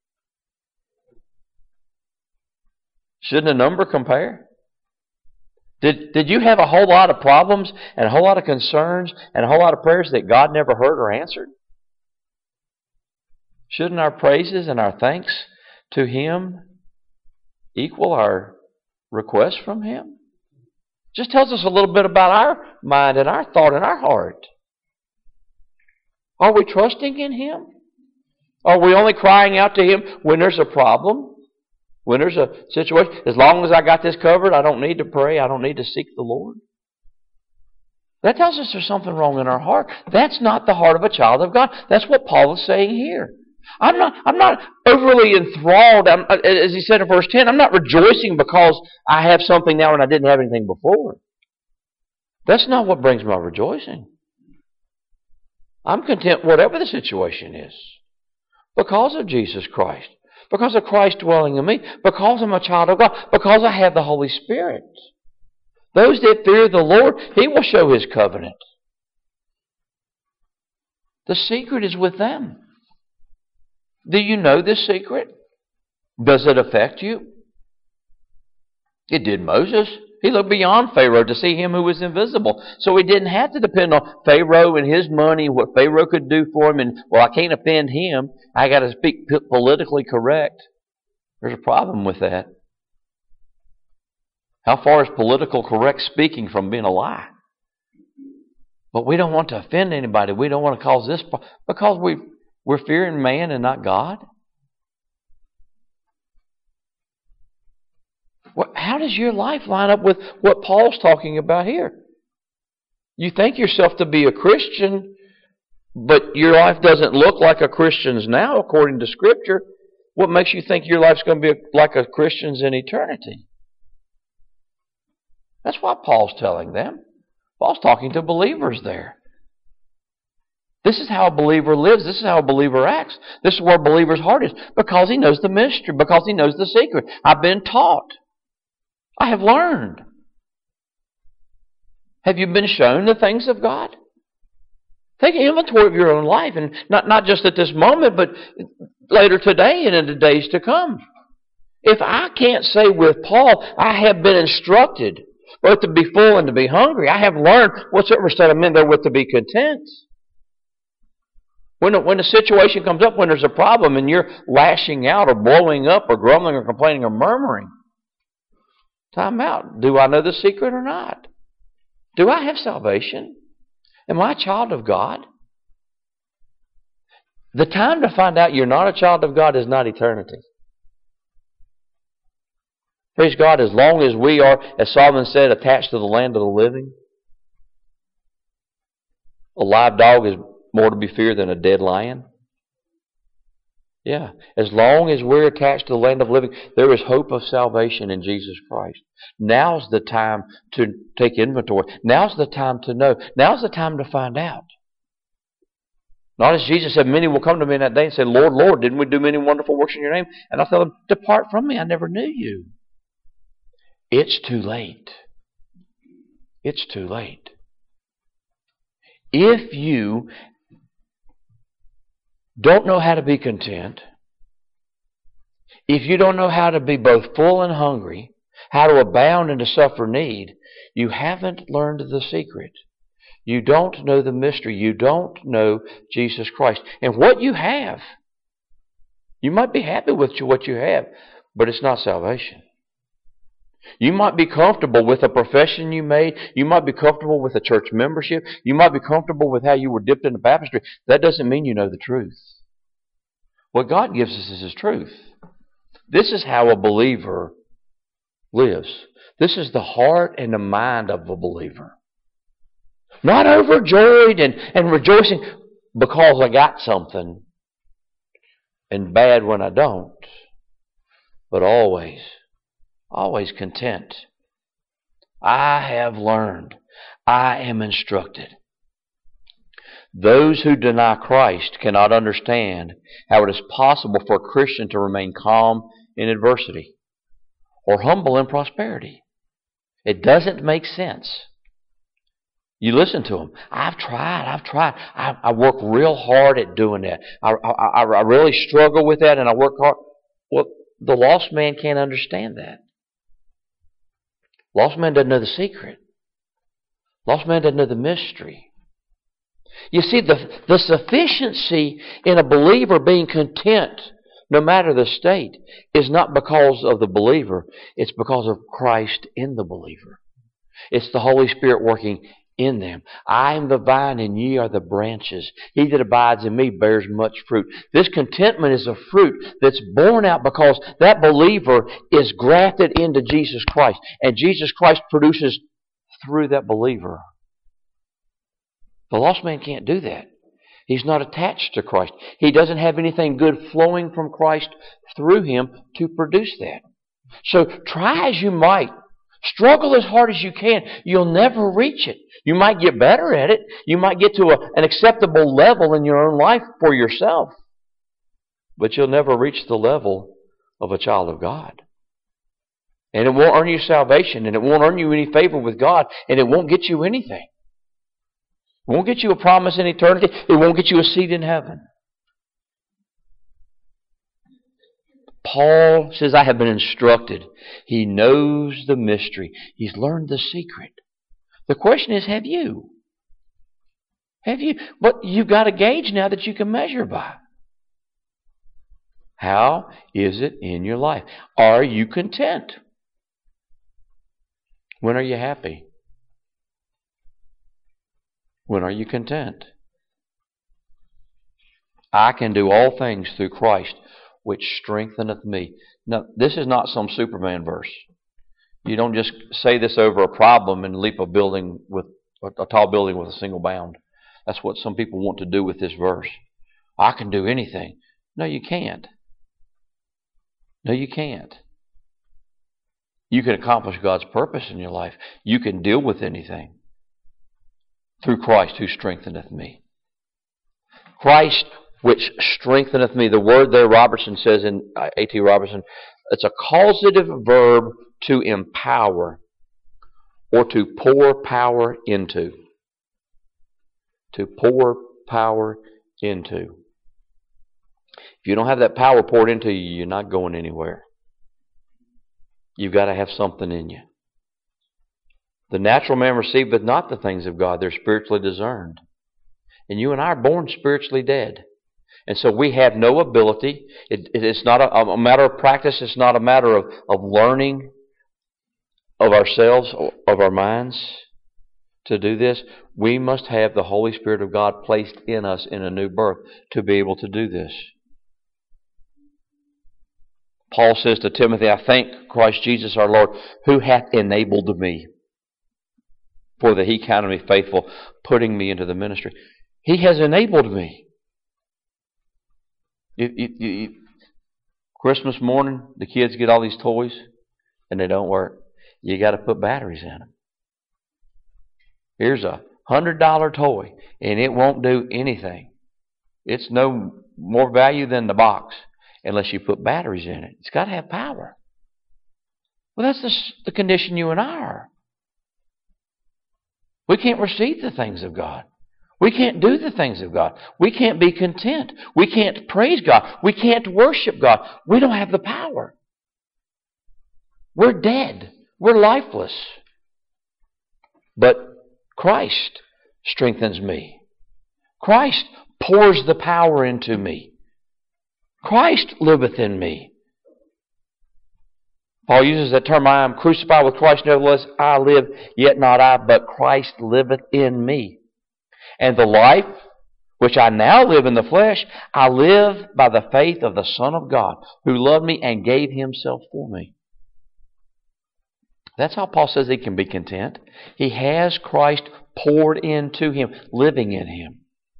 Shouldn't a number compare? Did, did you have a whole lot of problems and a whole lot of concerns and a whole lot of prayers that God never heard or answered? Shouldn't our praises and our thanks to Him equal our request from Him? Just tells us a little bit about our mind and our thought and our heart. Are we trusting in Him? Are we only crying out to Him when there's a problem? When there's a situation? As long as I got this covered, I don't need to pray. I don't need to seek the Lord. That tells us there's something wrong in our heart. That's not the heart of a child of God. That's what Paul is saying here. I'm not, I'm not overly enthralled. I'm, as he said in verse ten, I'm not rejoicing because I have something now and I didn't have anything before. That's not what brings my rejoicing. I'm content whatever the situation is. Because of Jesus Christ. Because of Christ dwelling in me. Because I'm a child of God. Because I have the Holy Spirit. Those that fear the Lord, He will show His covenant. The secret is with them. Do you know this secret? Does it affect you? It did Moses. He looked beyond Pharaoh to see Him who was invisible. So he didn't have to depend on Pharaoh and his money, what Pharaoh could do for him. And, well, I can't offend him. I got to speak politically correct. There's a problem with that. How far is political correct speaking from being a lie? But we don't want to offend anybody. We don't want to cause this because we, we're fearing man and not God. How does your life line up with what Paul's talking about here? You think yourself to be a Christian, but your life doesn't look like a Christian's now, according to Scripture. What makes you think your life's going to be like a Christian's in eternity? That's what Paul's telling them. Paul's talking to believers there. This is how a believer lives. This is how a believer acts. This is where a believer's heart is. Because he knows the mystery. Because he knows the secret. I've been taught. I have learned. Have you been shown the things of God? Take an inventory of your own life. And not, not just at this moment, but later today and in the days to come. If I can't say with Paul, I have been instructed both to be full and to be hungry. I have learned whatsoever state I'm in therewith to be content. When a, when a situation comes up, when there's a problem and you're lashing out or blowing up or grumbling or complaining or murmuring, time out. Do I know the secret or not? Do I have salvation? Am I a child of God? The time to find out you're not a child of God is not eternity. Praise God, as long as we are, as Solomon said, attached to the land of the living. A live dog is more to be feared than a dead lion. Yeah, as long as we're attached to the land of the living, there is hope of salvation in Jesus Christ. Now's the time to take inventory. Now's the time to know. Now's the time to find out. Not as Jesus said, many will come to me in that day and say, Lord, Lord, didn't we do many wonderful works in your name? And I'll tell them, depart from me, I never knew you. It's too late. It's too late. If you don't know how to be content, if you don't know how to be both full and hungry, how to abound and to suffer need, you haven't learned the secret. You don't know the mystery. You don't know Jesus Christ. And what you have, you might be happy with what you have, but it's not salvation. You might be comfortable with a profession you made. You might be comfortable with a church membership. You might be comfortable with how you were dipped into baptistry. That doesn't mean you know the truth. What God gives us is His truth. This is how a believer lives. This is the heart and the mind of a believer. Not overjoyed and, and rejoicing because I got something and bad when I don't, but always Always content. I have learned. I am instructed. Those who deny Christ cannot understand how it is possible for a Christian to remain calm in adversity or humble in prosperity. It doesn't make sense. You listen to them. I've tried. I've tried. I, I work real hard at doing that. I, I, I really struggle with that and I work hard. Well, the lost man can't understand that. Lost man doesn't know the secret. Lost man doesn't know the mystery. You see, the, the sufficiency in a believer being content, no matter the state, is not because of the believer. It's because of Christ in the believer. It's the Holy Spirit working in them. I am the vine and ye are the branches. He that abides in me bears much fruit. This contentment is a fruit that's born out because that believer is grafted into Jesus Christ. And Jesus Christ produces through that believer. The lost man can't do that. He's not attached to Christ. He doesn't have anything good flowing from Christ through him to produce that. So try as you might. Struggle as hard as you can. You'll never reach it. You might get better at it. You might get to a, an acceptable level in your own life for yourself. But you'll never reach the level of a child of God. And it won't earn you salvation, and it won't earn you any favor with God, and it won't get you anything. It won't get you a promise in eternity. It won't get you a seat in heaven. Paul says, I have been instructed. He knows the mystery. He's learned the secret. The question is, have you? Have you? But you've got a gauge now that you can measure by. How is it in your life? Are you content? When are you happy? When are you content? I can do all things through Christ, which strengtheneth me. Now, this is not some Superman verse. You don't just say this over a problem and leap a building with a tall building with a single bound. That's what some people want to do with this verse. I can do anything. No, you can't. No, you can't. You can accomplish God's purpose in your life. You can deal with anything through Christ who strengtheneth me. Christ which strengtheneth me. The word there, Robertson says in A T Robertson, it's a causative verb to empower or to pour power into. To pour power into. If you don't have that power poured into you, you're not going anywhere. You've got to have something in you. The natural man receiveth not the things of God. They're spiritually discerned. And you and I are born spiritually dead. And so we have no ability. It, it's not a, a matter of practice. It's not a matter of, of learning of ourselves, of our minds to do this. We must have the Holy Spirit of God placed in us in a new birth to be able to do this. Paul says to Timothy, I thank Christ Jesus our Lord, who hath enabled me, for that he counted me faithful, putting me into the ministry. He has enabled me. You, you, you, Christmas morning, the kids get all these toys, and they don't work. You got to put batteries in them. Here's a one hundred dollar toy, and it won't do anything. It's no more value than the box unless you put batteries in it. It's got to have power. Well, that's the, the condition you and I are. We can't receive the things of God. We can't do the things of God. We can't be content. We can't praise God. We can't worship God. We don't have the power. We're dead. We're lifeless. But Christ strengthens me. Christ pours the power into me. Christ liveth in me. Paul uses that term, I am crucified with Christ, nevertheless I live, yet not I, but Christ liveth in me. And the life which I now live in the flesh, I live by the faith of the Son of God, who loved me and gave himself for me. That's how Paul says he can be content. He has Christ poured into him, living in him.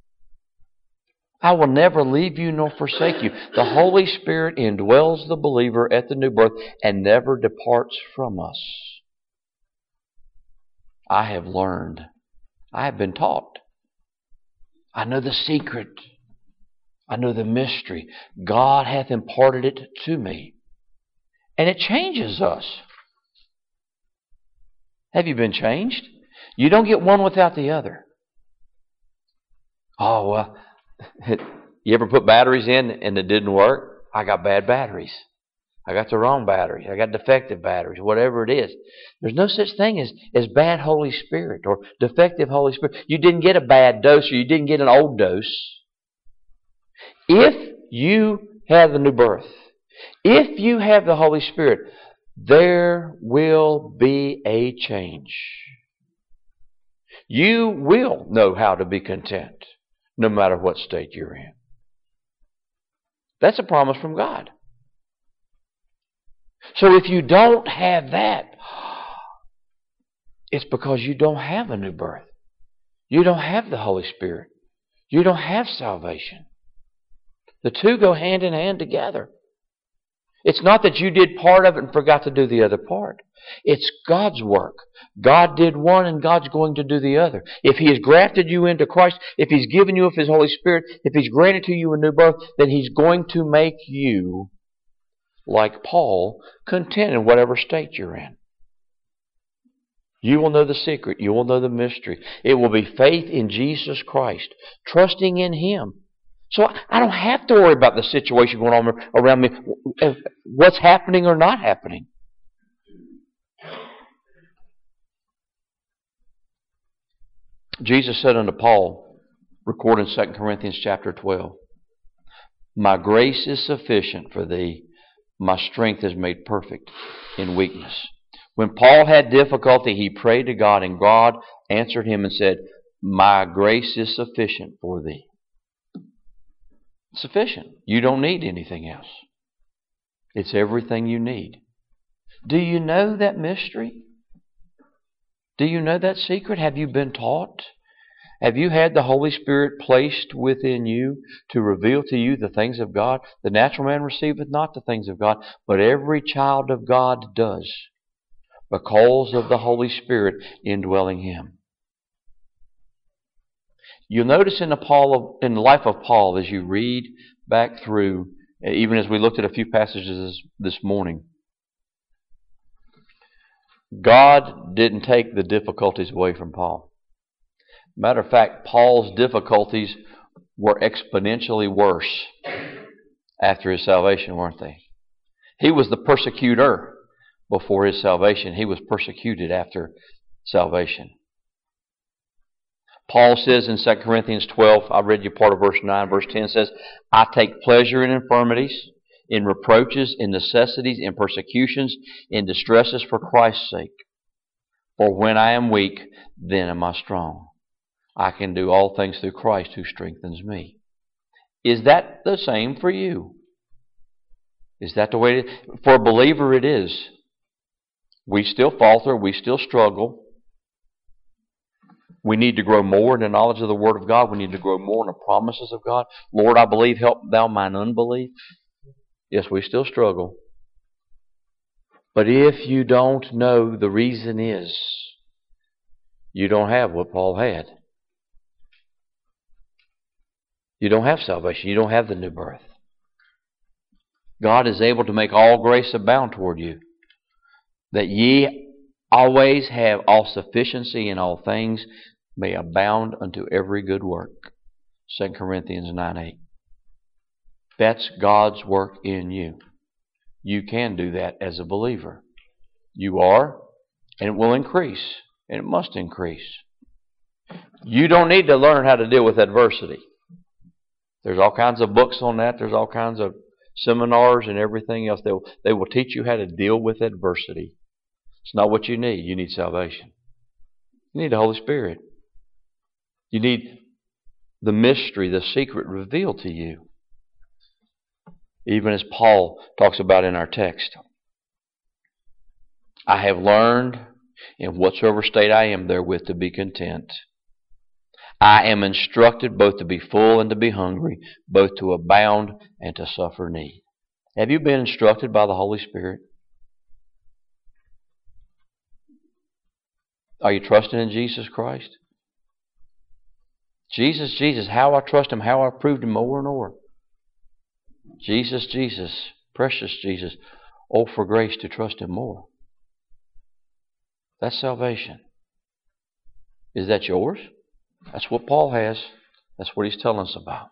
I will never leave you nor forsake you. The Holy Spirit indwells the believer at the new birth and never departs from us. I have learned. I have been taught. I know the secret. I know the mystery. God hath imparted it to me. And it changes us. Have you been changed? You don't get one without the other. Oh, well, you ever put batteries in and it didn't work? I got bad batteries. I got the wrong batteries. I got defective batteries, whatever it is. There's no such thing as, as bad Holy Spirit or defective Holy Spirit. You didn't get a bad dose or you didn't get an old dose. If you have the new birth, if you have the Holy Spirit, there will be a change. You will know how to be content no matter what state you're in. That's a promise from God. So if you don't have that, it's because you don't have a new birth. You don't have the Holy Spirit. you don't have salvation. The two go hand in hand together. It's not that you did part of it and forgot to do the other part. It's God's work. God did one and God's going to do the other. If He has grafted you into Christ, if He's given you of His Holy Spirit, if He's granted to you a new birth, then He's going to make you, like Paul, content in whatever state you're in. You will know the secret. You will know the mystery. It will be faith in Jesus Christ, trusting in Him. So I don't have to worry about the situation going on around me, what's happening or not happening. Jesus said unto Paul, recorded in Second Corinthians chapter twelve, my grace is sufficient for thee, my strength is made perfect in weakness. When Paul had difficulty, he prayed to God, and God answered him and said, my grace is sufficient for thee. Sufficient. You don't need anything else. It's everything you need. Do you know that mystery? Do you know that secret? Have you been taught? Have you had the Holy Spirit placed within you to reveal to you the things of God? The natural man receiveth not the things of God, but every child of God does, because of the Holy Spirit indwelling him. You'll notice in the, Paul, in the life of Paul, as you read back through, even as we looked at a few passages this morning, God didn't take the difficulties away from Paul. Matter of fact, Paul's difficulties were exponentially worse after his salvation, weren't they? He was the persecutor before his salvation. He was persecuted after salvation. Paul says in Second Corinthians twelve, I read you part of verse nine, verse ten says, I take pleasure in infirmities, in reproaches, in necessities, in persecutions, in distresses for Christ's sake. For when I am weak, then am I strong. I can do all things through Christ who strengthens me. Is that the same for you? Is that the way it is? For a believer it is. We still falter, we still struggle. We need to grow more in the knowledge of the Word of God. We need to grow more in the promises of God. Lord, I believe, help thou mine unbelief. Yes, we still struggle. But if you don't know, the reason is you don't have what Paul had. You don't have salvation. You don't have the new birth. God is able to make all grace abound toward you, that ye always have all sufficiency in all things, may abound unto every good work. Second Corinthians nine eight. That's God's work in you. You can do that as a believer. You are, and it will increase, and it must increase. You don't need to learn how to deal with adversity. There's all kinds of books on that. There's all kinds of seminars and everything else. They will, they will teach you how to deal with adversity. It's not what you need. You need salvation. You need the Holy Spirit. You need the mystery, the secret revealed to you. Even as Paul talks about in our text. I have learned in whatsoever state I am therewith to be content. I am instructed both to be full and to be hungry, both to abound and to suffer need. Have you been instructed by the Holy Spirit? Are you trusting in Jesus Christ? Jesus, Jesus, how I trust Him, how I proved Him over and over. Jesus, Jesus, precious Jesus, oh, for grace to trust Him more. That's salvation. Is that yours? That's what Paul has. That's what he's telling us about.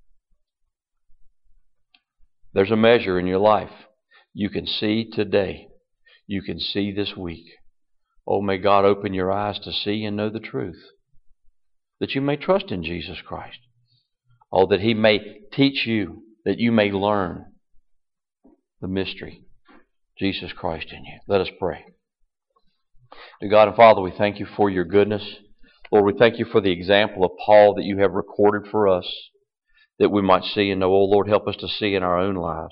There's a measure in your life. You can see today. You can see this week. Oh, may God open your eyes to see and know the truth, that you may trust in Jesus Christ. Oh, that He may teach you, that you may learn the mystery, Jesus Christ in you. Let us pray. Dear God and Father, we thank You for Your goodness. Lord, we thank You for the example of Paul that You have recorded for us, that we might see and know. Oh, Lord, help us to see in our own lives.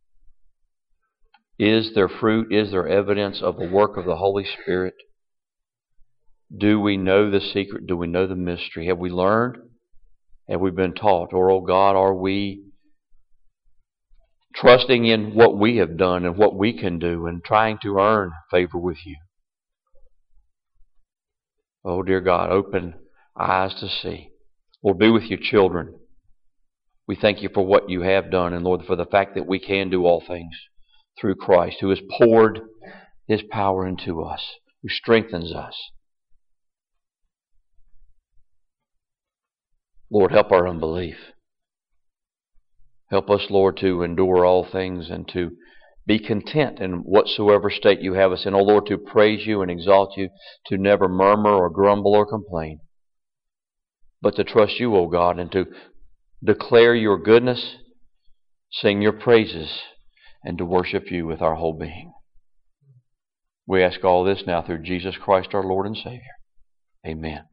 Is there fruit? Is there evidence of the work of the Holy Spirit? Do we know the secret? Do we know the mystery? Have we learned? have we been taught? Or, oh God, are we trusting in what we have done and what we can do and trying to earn favor with you? Oh, dear God, open eyes to see. Lord, be with your children. We thank you for what you have done, and Lord, for the fact that we can do all things through Christ, who has poured His power into us, who strengthens us. Lord, help our unbelief. Help us, Lord, to endure all things and to be content in whatsoever state you have us in. Oh, Lord, to praise you and exalt you, to never murmur or grumble or complain, but to trust you, O God, and to declare your goodness, sing your praises, and to worship you with our whole being. We ask all this now through Jesus Christ our Lord and Savior. Amen.